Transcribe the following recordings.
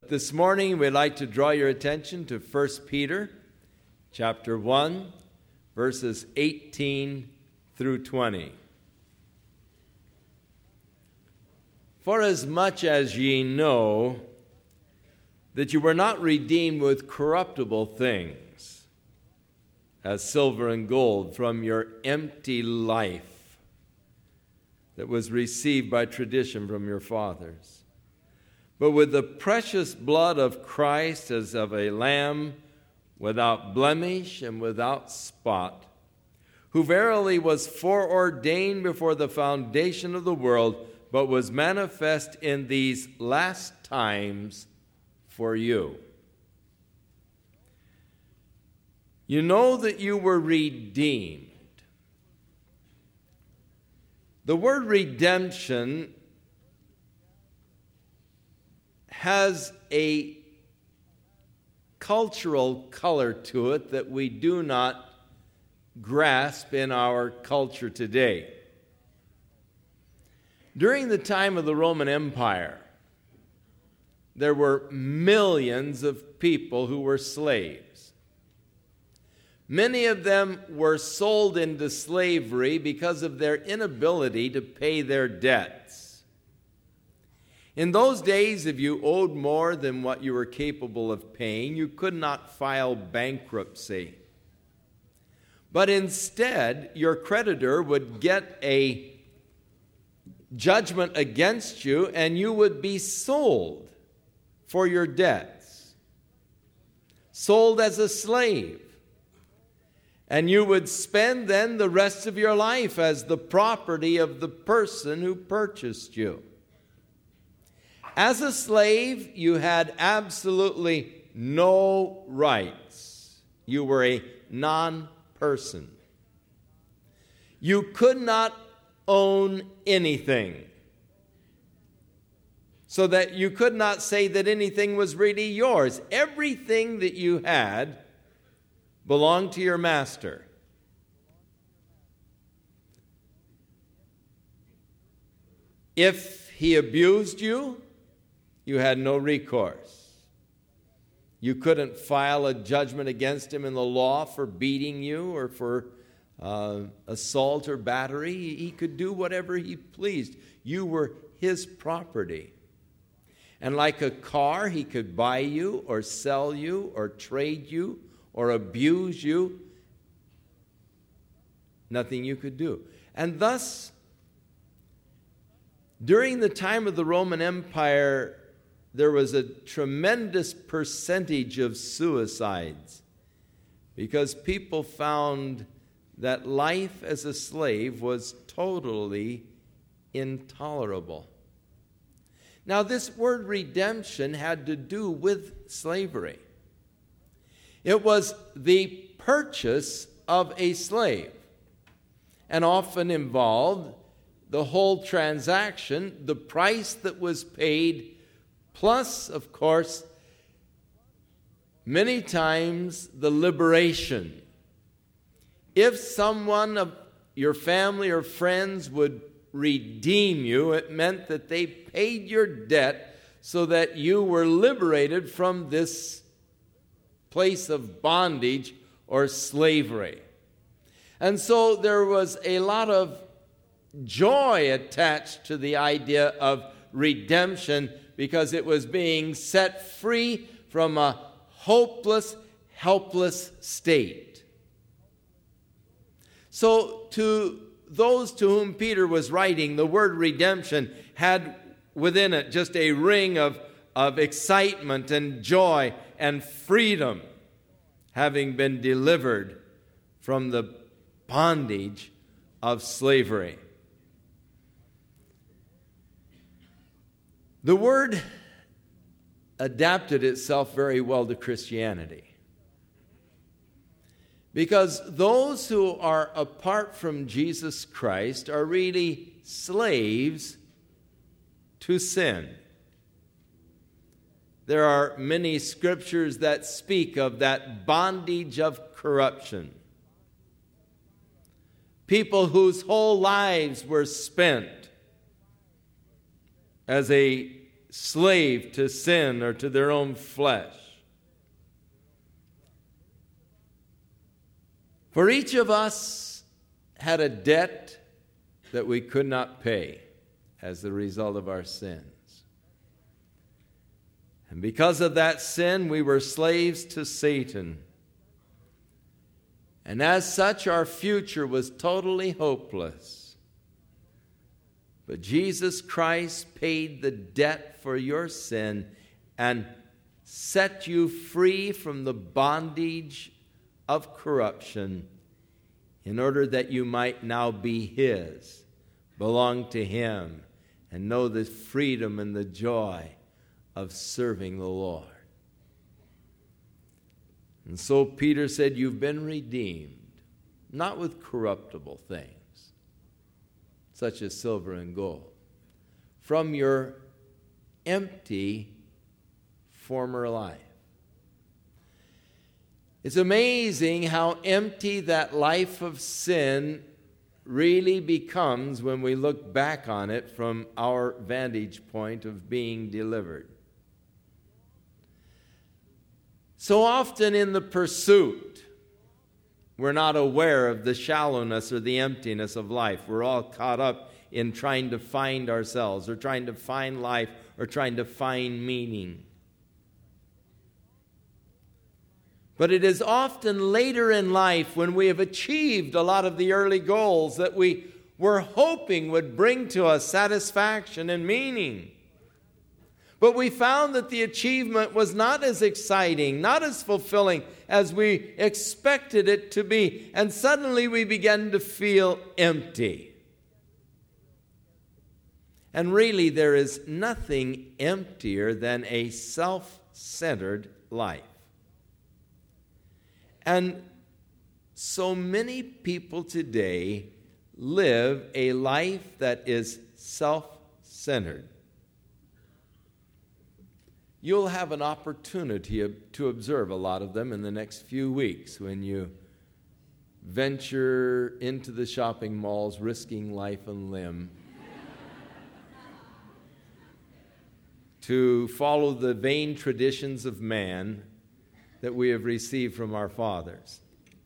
This morning, we'd like to draw your attention to 1 Peter chapter 1, verses 18 through 20. For as much as ye know that you were not redeemed with corruptible things, as silver and gold, from your empty life that was received by tradition from your fathers, but with the precious blood of Christ as of a lamb without blemish and without spot, who verily was foreordained before the foundation of the world, but was manifest in these last times for you. You know that you were redeemed. The word redemption has a cultural color to it that we do not grasp in our culture today. During the time of the Roman Empire, there were millions of people who were slaves. Many of them were sold into slavery because of their inability to pay their debts. In those days, if you owed more than what you were capable of paying, you could not file bankruptcy. But instead, your creditor would get a judgment against you, and you would be sold for your debts, sold as a slave. And you would spend then the rest of your life as the property of the person who purchased you. As a slave, you had absolutely no rights. You were a non-person. You could not own anything, so that you could not say that anything was really yours. Everything that you had belonged to your master. If he abused you, you had no recourse. You couldn't file a judgment against him in the law for beating you or for assault or battery. He could do whatever he pleased. You were his property. And like a car, he could buy you or sell you or trade you or abuse you. Nothing you could do. And thus, during the time of the Roman Empire, there was a tremendous percentage of suicides because people found that life as a slave was totally intolerable. Now, this word redemption had to do with slavery. It was the purchase of a slave, and often involved the whole transaction, the price that was paid, plus, of course, many times the liberation. If someone of your family or friends would redeem you, it meant that they paid your debt so that you were liberated from this place of bondage or slavery. And so there was a lot of joy attached to the idea of redemption because it was being set free from a hopeless, helpless state. So to those to whom Peter was writing, the word redemption had within it just a ring of excitement and joy and freedom, having been delivered from the bondage of slavery. The word adapted itself very well to Christianity, because those who are apart from Jesus Christ are really slaves to sin. There are many scriptures that speak of that bondage of corruption. People whose whole lives were spent as a slave to sin or to their own flesh. For each of us had a debt that we could not pay as the result of our sins. And because of that sin, we were slaves to Satan. And as such, our future was totally hopeless. But Jesus Christ paid the debt for your sin and set you free from the bondage of corruption in order that you might now be His, belong to Him, and know the freedom and the joy of serving the Lord. And so Peter said, you've been redeemed, not with corruptible things, such as silver and gold, from your empty former life. It's amazing how empty that life of sin really becomes when we look back on it from our vantage point of being delivered. So often in the pursuit, we're not aware of the shallowness or the emptiness of life. We're all caught up in trying to find ourselves or trying to find life or trying to find meaning. But it is often later in life when we have achieved a lot of the early goals that we were hoping would bring to us satisfaction and meaning. But we found that the achievement was not as exciting, not as fulfilling as we expected it to be. And suddenly we began to feel empty. And really, there is nothing emptier than a self-centered life. And so many people today live a life that is self-centered. You'll have an opportunity to observe a lot of them in the next few weeks when you venture into the shopping malls risking life and limb to follow the vain traditions of man that we have received from our fathers.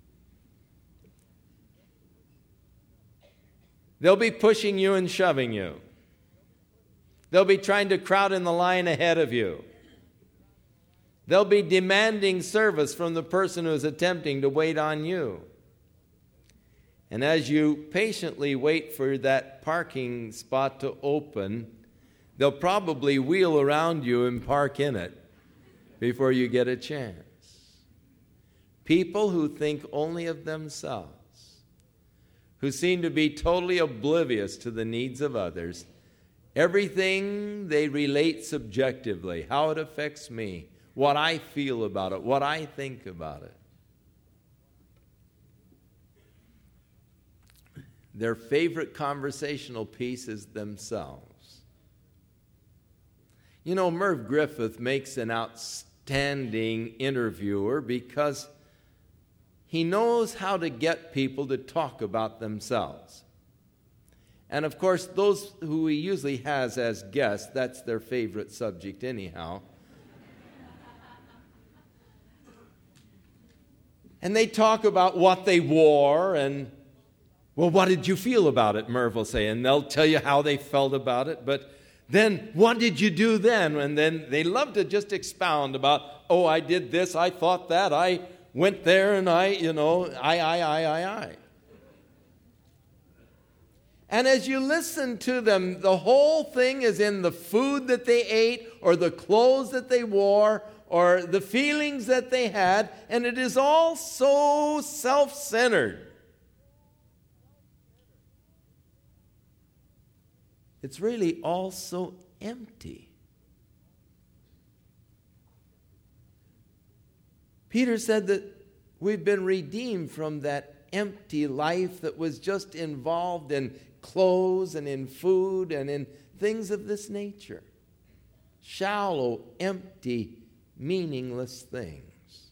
They'll be pushing you and shoving you. They'll be trying to crowd in the line ahead of you. They'll be demanding service from the person who is attempting to wait on you. And as you patiently wait for that parking spot to open, they'll probably wheel around you and park in it before you get a chance. People who think only of themselves, who seem to be totally oblivious to the needs of others. Everything they relate subjectively, how it affects me, what I feel about it, what I think about it. Their favorite conversational piece is themselves. You know, Merv Griffith makes an outstanding interviewer because he knows how to get people to talk about themselves. And of course, those who he usually has as guests, that's their favorite subject anyhow. And they talk about what they wore and, well, what did you feel about it, Merv will say. And they'll tell you how they felt about it. But then, what did you do then? And then they love to just expound about, oh, I did this, I thought that, I went there, and I. And as you listen to them, the whole thing is in the food that they ate or the clothes that they wore or the feelings that they had, and it is all so self-centered. It's really all so empty. Peter said that we've been redeemed from that empty life that was just involved in clothes and in food and in things of this nature. Shallow, empty, meaningless things.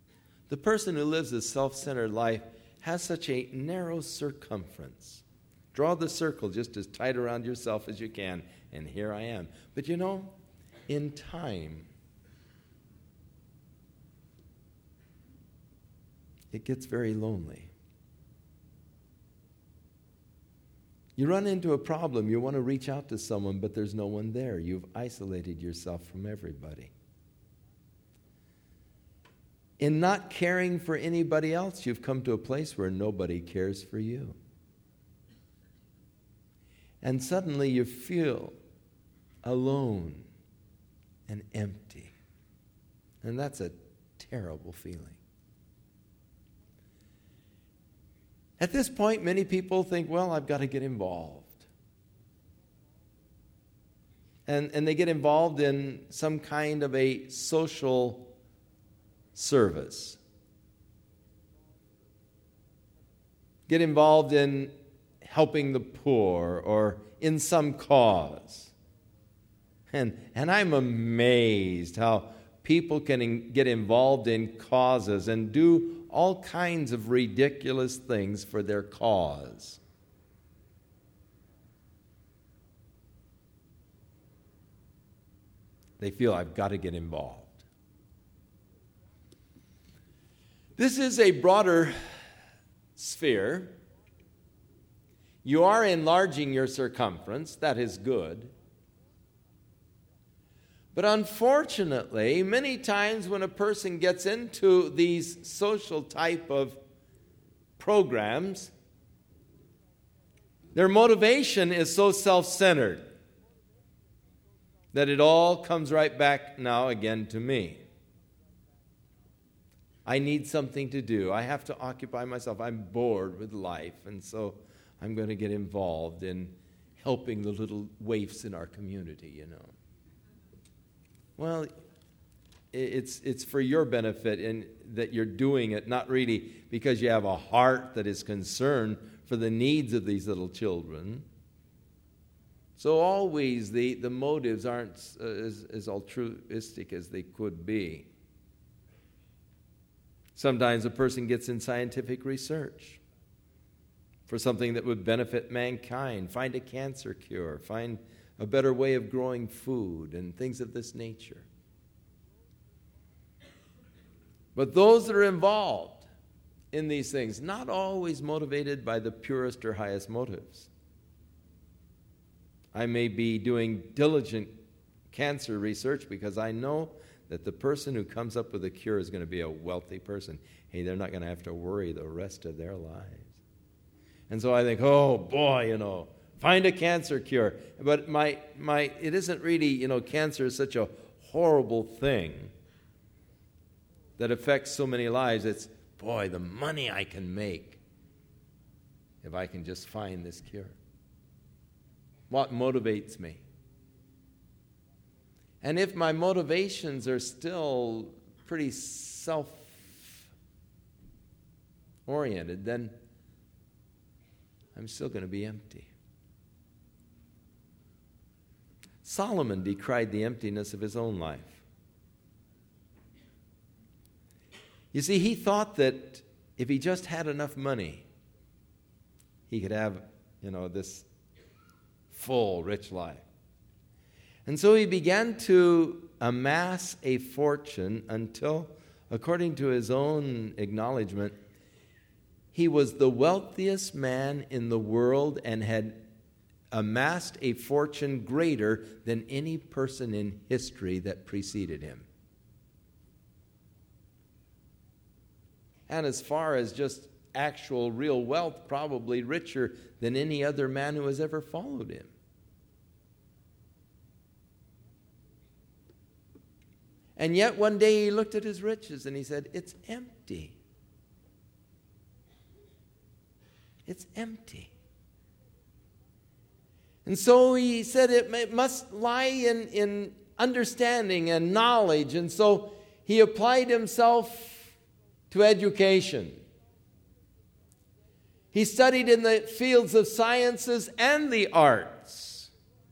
The person who lives a self-centered life has such a narrow circumference Draw the circle just as tight around yourself as you can, and here I am. But you know, in time, it gets very lonely. You run into a problem, you want to reach out to someone, but there's no one there. You've isolated yourself from everybody. In not caring for anybody else, you've come to a place where nobody cares for you. And suddenly you feel alone and empty. And that's a terrible feeling. At this point, many people think, well, I've got to get involved. And they get involved in some kind of a social service. Get involved in helping the poor or in some cause. And I'm amazed how people can get involved in causes and do all kinds of ridiculous things for their cause. They feel, I've got to get involved. This is a broader sphere. You are enlarging your circumference. That is good. But unfortunately, many times when a person gets into these social type of programs, their motivation is so self-centered that it all comes right back now again to me. I need something to do. I have to occupy myself. I'm bored with life, and so I'm going to get involved in helping the little waifs in our community, you know. Well, it's for your benefit in that you're doing it, not really because you have a heart that is concerned for the needs of these little children. So always the motives aren't as altruistic as they could be. Sometimes a person gets in scientific research for something that would benefit mankind, find a cancer cure, find a better way of growing food, and things of this nature. But those that are involved in these things, not always motivated by the purest or highest motives. I may be doing diligent cancer research because I know that the person who comes up with a cure is going to be a wealthy person. Hey, they're not going to have to worry the rest of their lives. And so I think, oh boy, you know, find a cancer cure. But it isn't really, you know, cancer is such a horrible thing that affects so many lives. It's, boy, the money I can make if I can just find this cure. What motivates me? And if my motivations are still pretty self-oriented, then I'm still going to be empty. Solomon decried the emptiness of his own life. You see, he thought that if he just had enough money, he could have, you know, this full, rich life. And so he began to amass a fortune until, according to his own acknowledgement, he was the wealthiest man in the world and had amassed a fortune greater than any person in history that preceded him. And as far as just actual real wealth, probably richer than any other man who has ever followed him. And yet one day he looked at his riches and he said, it's empty. It's empty. And so he said it must lie in understanding and knowledge. And so he applied himself to education. He studied in the fields of sciences and the arts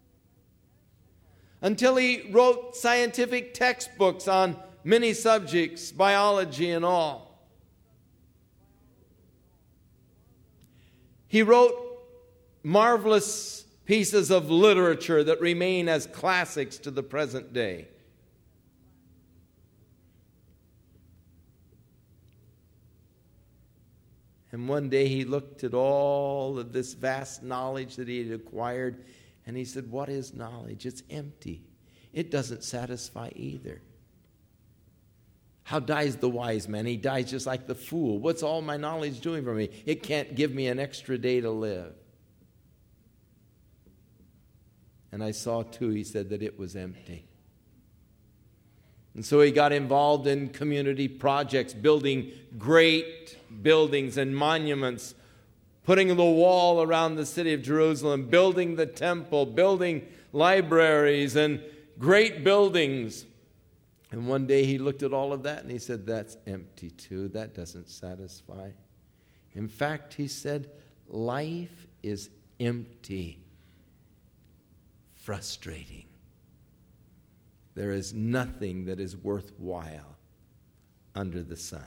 until he wrote scientific textbooks on many subjects, biology and all. He wrote marvelous pieces of literature that remain as classics to the present day. And one day he looked at all of this vast knowledge that he had acquired, and he said, what is knowledge? It's empty. It doesn't satisfy either. How dies the wise man? He dies just like the fool. What's all my knowledge doing for me? It can't give me an extra day to live. And I saw too, he said, that it was empty. And so he got involved in community projects, building great buildings and monuments, putting the wall around the city of Jerusalem, building the temple, building libraries and great buildings. And one day he looked at all of that and he said, that's empty too. That doesn't satisfy. In fact, he said, life is empty, frustrating. There is nothing that is worthwhile under the sun.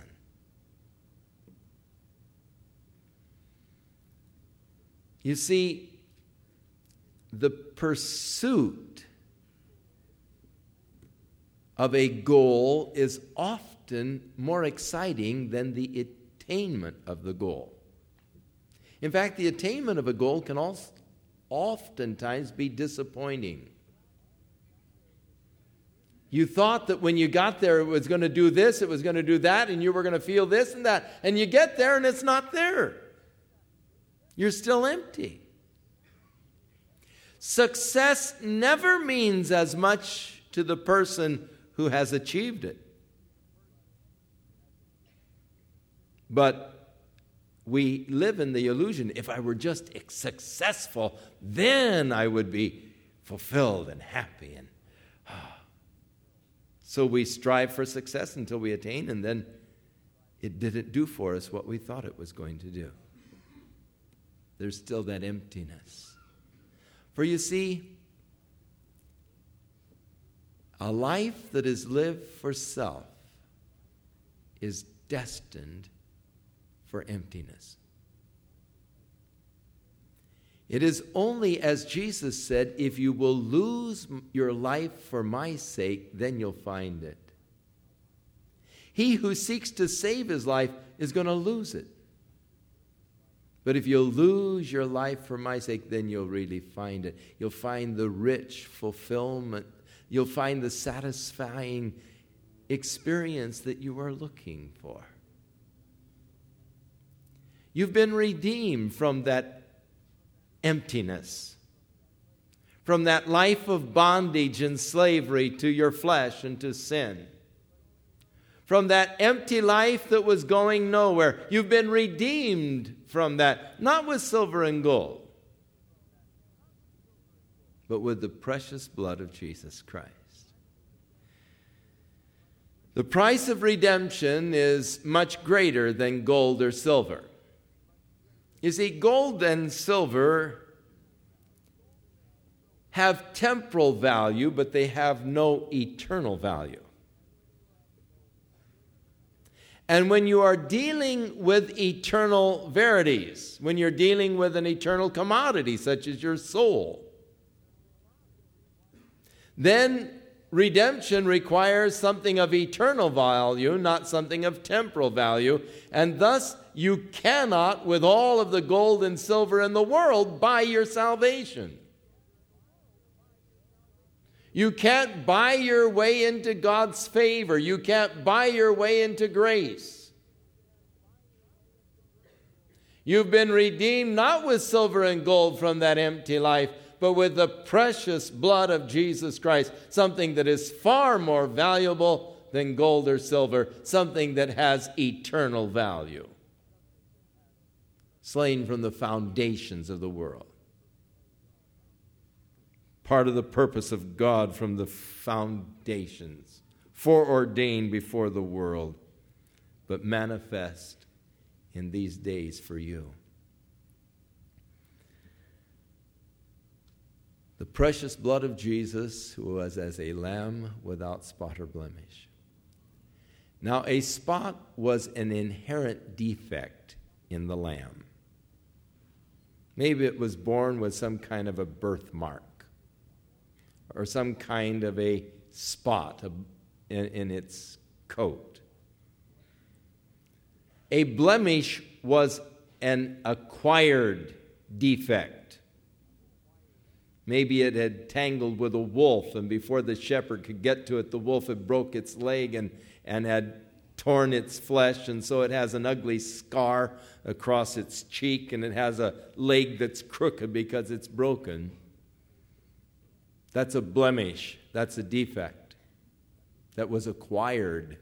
You see, the pursuit of a goal is often more exciting than the attainment of the goal. In fact, the attainment of a goal can also oftentimes be disappointing. You thought that when you got there it was going to do this, it was going to do that, and you were going to feel this and that, and you get there and it's not there. You're still empty. Success never means as much to the person who has achieved it. But we live in the illusion, if I were just successful, then I would be fulfilled and happy. And so we strive for success until we attain, and then it didn't do for us what we thought it was going to do. There's still that emptiness. For you see, a life that is lived for self is destined for emptiness. It is only, as Jesus said, if you will lose your life for my sake, then you'll find it. He who seeks to save his life is going to lose it. But if you'll lose your life for my sake, then you'll really find it. You'll find the rich fulfillment. You'll find the satisfying experience that you are looking for. You've been redeemed from that emptiness, from that life of bondage and slavery to your flesh and to sin, from that empty life that was going nowhere. You've been redeemed from that, not with silver and gold, but with the precious blood of Jesus Christ. The price of redemption is much greater than gold or silver. You see, gold and silver have temporal value, but they have no eternal value. And when you are dealing with eternal verities, when you're dealing with an eternal commodity such as your soul, then redemption requires something of eternal value, not something of temporal value, and thus you cannot, with all of the gold and silver in the world, buy your salvation. You can't buy your way into God's favor. You can't buy your way into grace. You've been redeemed not with silver and gold from that empty life, but with the precious blood of Jesus Christ, something that is far more valuable than gold or silver, something that has eternal value, slain from the foundations of the world. Part of the purpose of God from the foundations, foreordained before the world, but manifest in these days for you. The precious blood of Jesus, who was as a lamb without spot or blemish. Now, a spot was an inherent defect in the lamb. Maybe it was born with some kind of a birthmark or some kind of a spot in its coat. A blemish was an acquired defect. Maybe it had tangled with a wolf, and before the shepherd could get to it, the wolf had broke its leg and had torn its flesh, and so it has an ugly scar across its cheek, and it has a leg that's crooked because it's broken. That's a blemish. That's a defect that was acquired.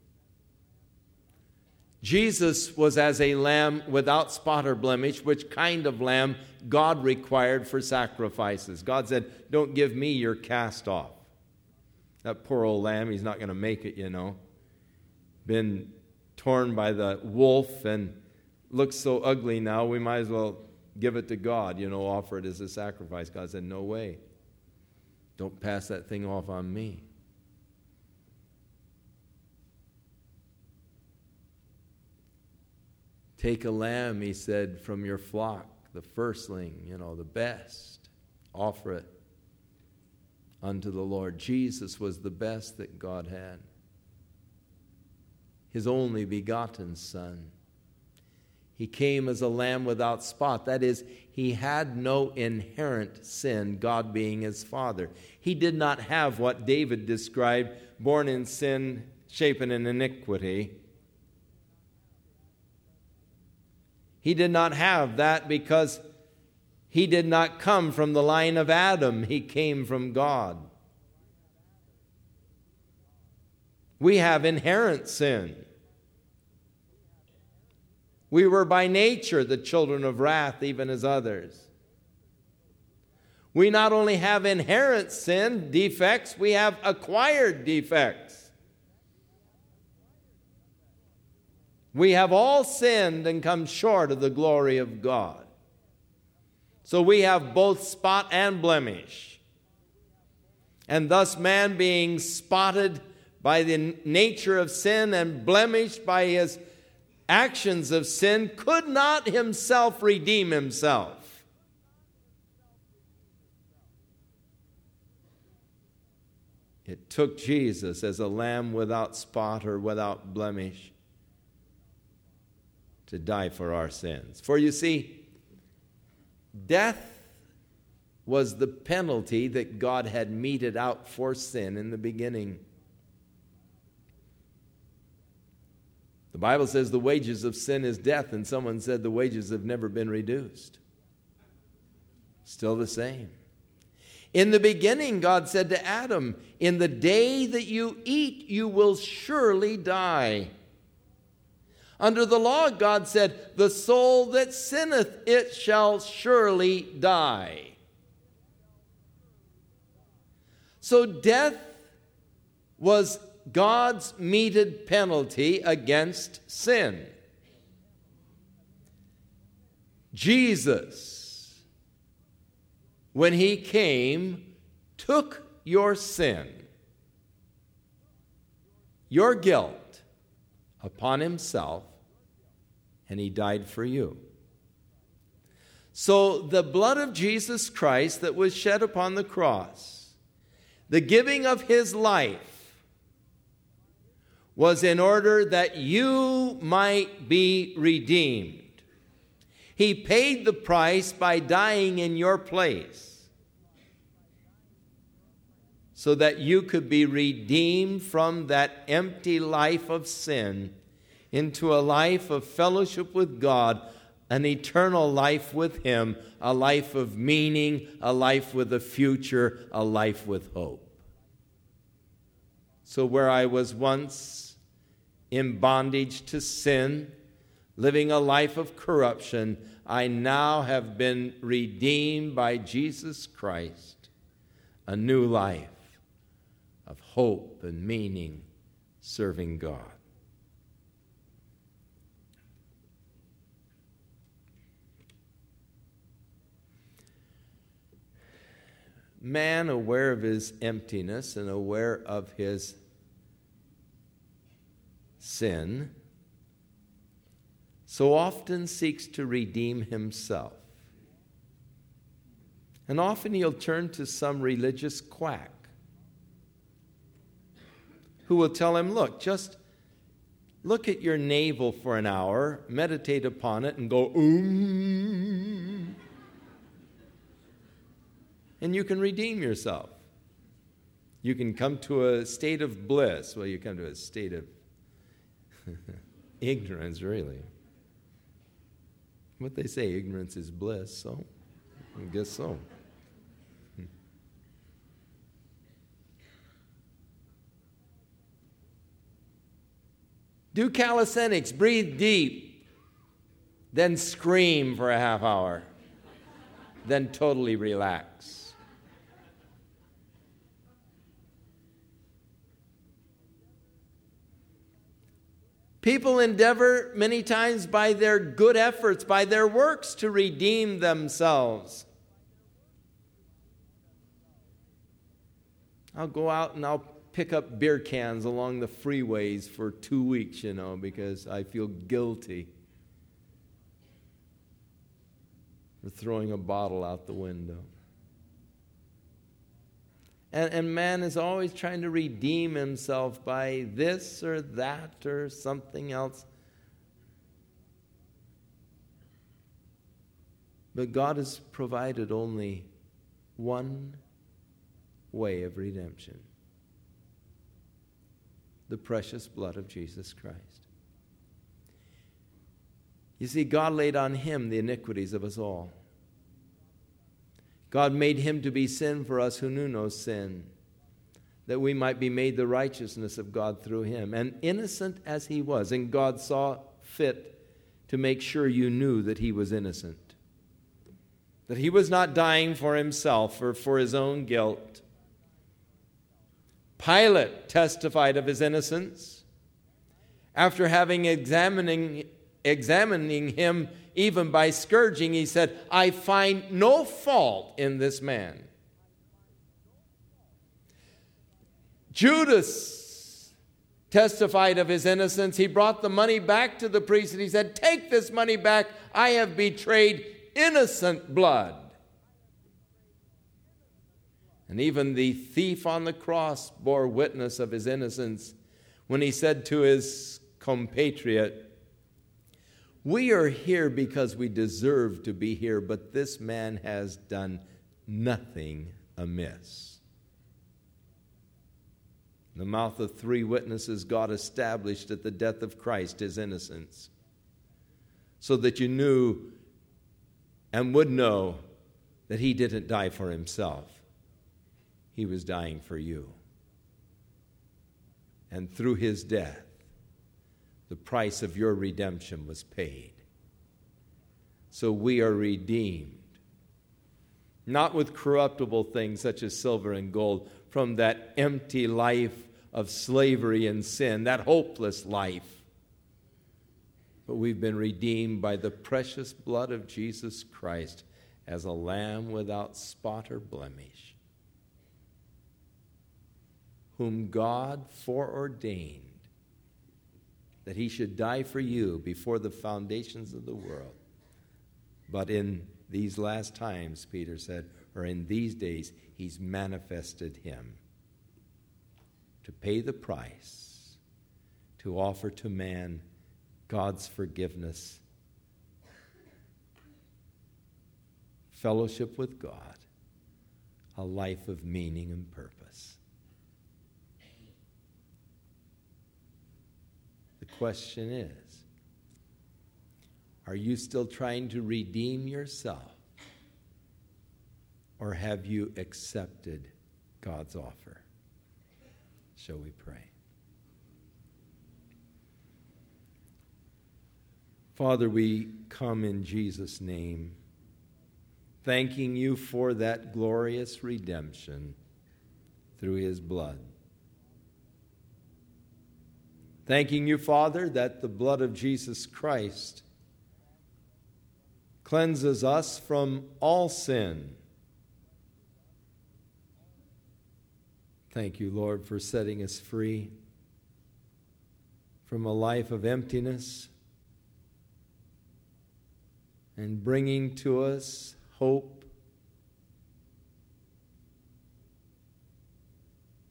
Jesus was as a lamb without spot or blemish, which kind of lamb God required for sacrifices. God said, don't give me your cast off. That poor old lamb, he's not going to make it, Been torn by the wolf and looks so ugly now, we might as well give it to God, offer it as a sacrifice. God said, no way. Don't pass that thing off on me. Take a lamb, he said, from your flock, the firstling, the best. Offer it unto the Lord. Jesus was the best that God had. His only begotten Son. He came as a lamb without spot. That is, he had no inherent sin, God being his Father. He did not have what David described, born in sin, shapen in iniquity. He did not have that because he did not come from the line of Adam. He came from God. We have inherent sin. We were by nature the children of wrath, even as others. We not only have inherent sin, defects, we have acquired defects. We have all sinned and come short of the glory of God. So we have both spot and blemish. And thus man, being spotted by the nature of sin and blemished by his actions of sin, could not himself redeem himself. It took Jesus as a lamb without spot or without blemish to die for our sins. For you see, death was the penalty that God had meted out for sin in the beginning. The Bible says the wages of sin is death, and someone said the wages have never been reduced. Still the same. In the beginning, God said to Adam, in the day that you eat, you will surely die. Under the law, God said, the soul that sinneth, it shall surely die. So death was God's meted penalty against sin. Jesus, when he came, took your sin, your guilt, upon himself, and he died for you. So the blood of Jesus Christ that was shed upon the cross, the giving of his life, was in order that you might be redeemed. He paid the price by dying in your place so that you could be redeemed from that empty life of sin into a life of fellowship with God, an eternal life with him, a life of meaning, a life with a future, a life with hope. So where I was once in bondage to sin, living a life of corruption, I now have been redeemed by Jesus Christ, a new life of hope and meaning, serving God. Man, aware of his emptiness and aware of his sin, so often seeks to redeem himself. And often he'll turn to some religious quack who will tell him, look, just look at your navel for an hour, meditate upon it, and go, and you can redeem yourself. You can come to a state of bliss. Well, you come to a state of ignorance, really. What they say, ignorance is bliss, so I guess so. Do calisthenics, breathe deep, then scream for a half hour, then totally relax. People endeavor many times by their good efforts, by their works, to redeem themselves. I'll go out and I'll pick up beer cans along the freeways for 2 weeks, because I feel guilty for throwing a bottle out the window. And man is always trying to redeem himself by this or that or something else. But God has provided only one way of redemption: the precious blood of Jesus Christ. You see, God laid on him the iniquities of us all. God made him to be sin for us who knew no sin, that we might be made the righteousness of God through him. And innocent as he was, and God saw fit to make sure you knew that he was innocent, that he was not dying for himself or for his own guilt. Pilate testified of his innocence after having examining him even by scourging. He said, I find no fault in this man. Judas testified of his innocence. He brought the money back to the priest and he said, take this money back. I have betrayed innocent blood. And even the thief on the cross bore witness of his innocence when he said to his compatriot, we are here because we deserve to be here, but this man has done nothing amiss. In the mouth of 3 witnesses, God established at the death of Christ his innocence, so that you knew and would know that he didn't die for himself. He was dying for you. And through his death, the price of your redemption was paid. So we are redeemed, not with corruptible things such as silver and gold, from that empty life of slavery and sin, that hopeless life. But we've been redeemed by the precious blood of Jesus Christ as a lamb without spot or blemish, whom God foreordained that he should die for you before the foundations of the world. But in these last times, Peter said, or in these days, he's manifested him to pay the price, to offer to man God's forgiveness, fellowship with God, a life of meaning and purpose. The question is, are you still trying to redeem yourself, or have you accepted God's offer? Shall we pray? Father, we come in Jesus' name, thanking you for that glorious redemption through his blood. Thanking you, Father, that the blood of Jesus Christ cleanses us from all sin. Thank you, Lord, for setting us free from a life of emptiness and bringing to us hope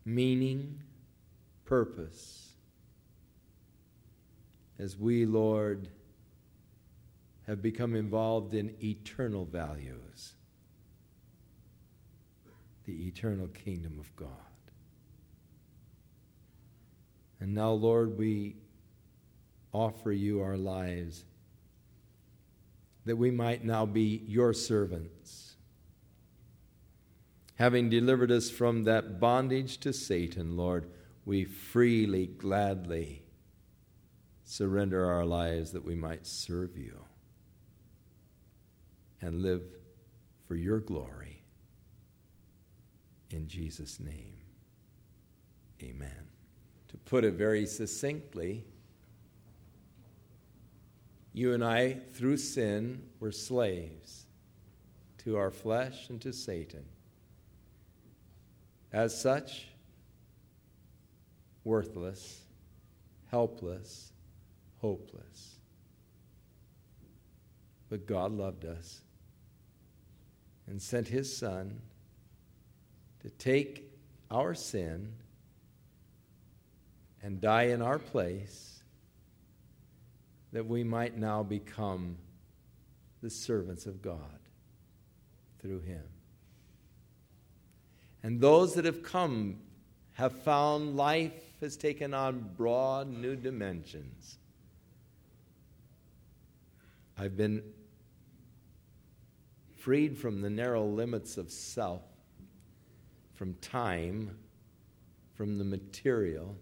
meaning, purpose, as we, Lord, have become involved in eternal values, the eternal kingdom of God. And now, Lord, we offer you our lives that we might now be your servants. Having delivered us from that bondage to Satan, Lord, we freely, gladly surrender our lives that we might serve you and live for your glory. In Jesus' name, amen. To put it very succinctly, you and I, through sin, were slaves to our flesh and to Satan. As such, worthless, helpless, hopeless. But God loved us and sent his Son to take our sin and die in our place, that we might now become the servants of God through him. And those that have come have found life has taken on broad new dimensions. I've been freed from the narrow limits of self, from time, from the material,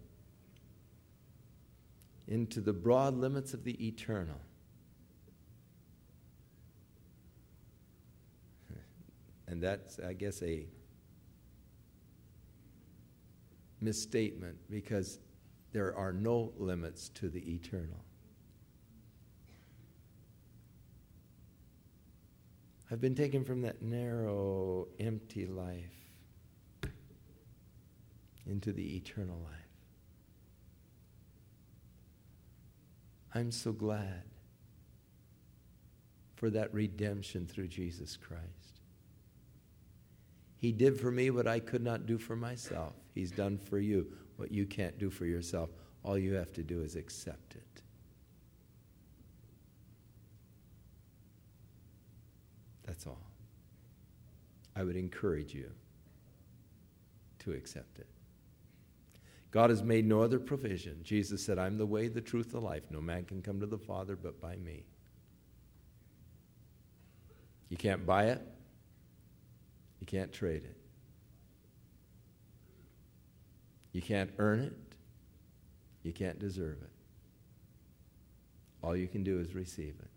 into the broad limits of the eternal. And that's, I guess, a misstatement, because there are no limits to the eternal. I've been taken from that narrow, empty life into the eternal life. I'm so glad for that redemption through Jesus Christ. He did for me what I could not do for myself. He's done for you what you can't do for yourself. All you have to do is accept it. That's all. I would encourage you to accept it. God has made no other provision. Jesus said, I'm the way, the truth, the life. No man can come to the Father but by me. You can't buy it. You can't trade it. You can't earn it. You can't deserve it. All you can do is receive it.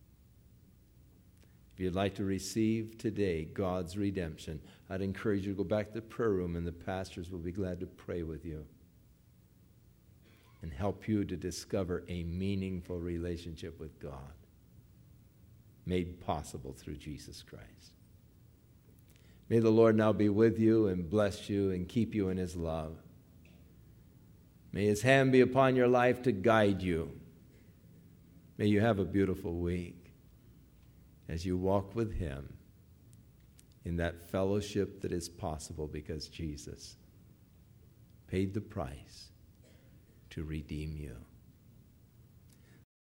If you'd like to receive today God's redemption, I'd encourage you to go back to the prayer room, and the pastors will be glad to pray with you and help you to discover a meaningful relationship with God, made possible through Jesus Christ. May the Lord now be with you and bless you and keep you in his love. May his hand be upon your life to guide you. May you have a beautiful week as you walk with him in that fellowship that is possible because Jesus paid the price to redeem you.